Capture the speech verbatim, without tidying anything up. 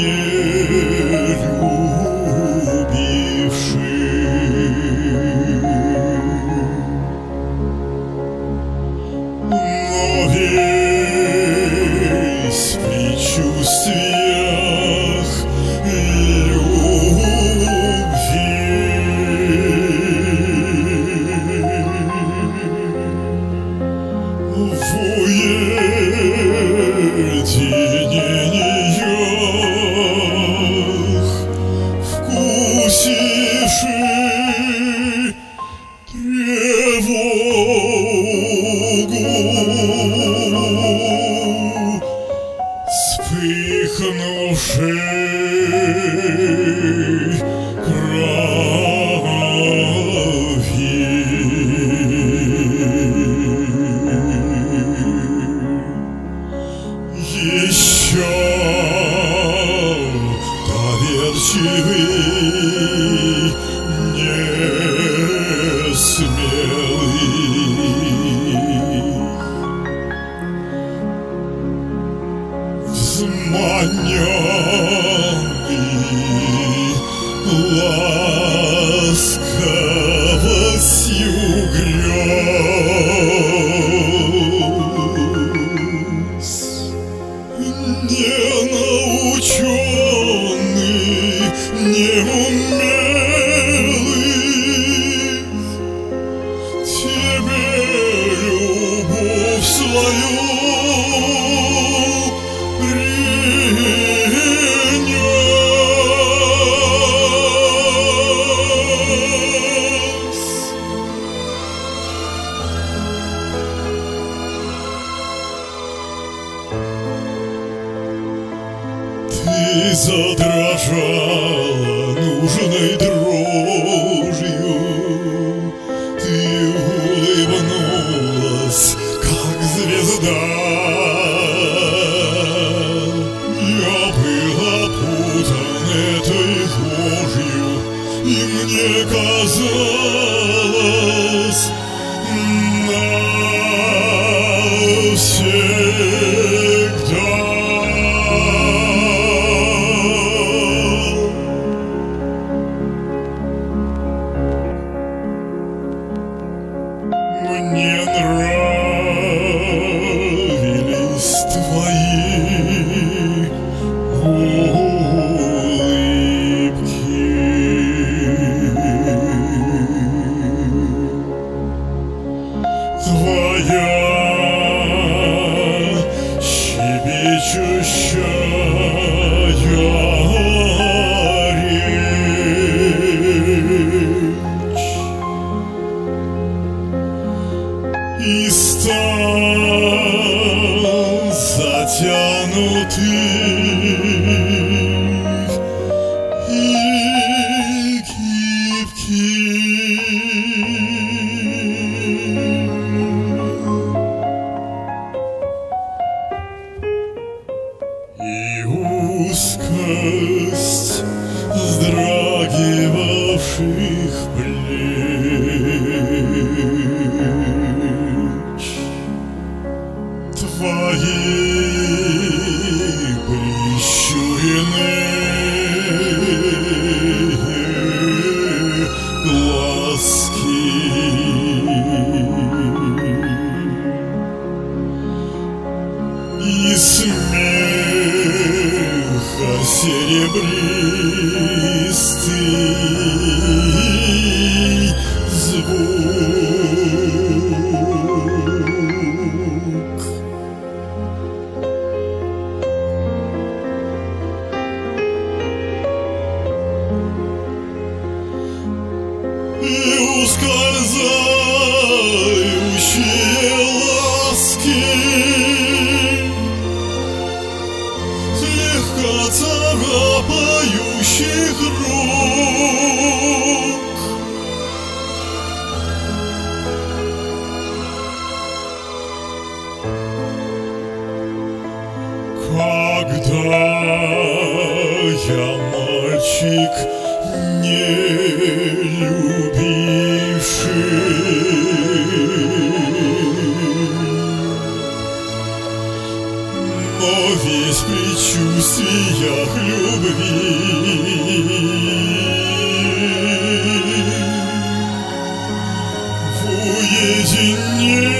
весь в предчувствиях любви. В уединениях вкусивши тревогу, вспыхнувши еще доверчивый, несмелый, взманенный ласковостью грез, ненаученный, неумелый, тебе любовь свою принес. Ты задрожала нужной дрожью, ты улыбнулась, как звезда. Я был опутан этой ложью, и мне казалось навсегда. Мне нравились твои улыбки, твоя щебечущая речь. И стан затянутый и гибкий. И узкость вздрагивавших плеч, твои прищуренные глазки, и смеха серебристый звук. И ускользающие ласки слегка царапающих рук. Когда я мальчик, не любивший, но весь в предчувствиях любви. В уединении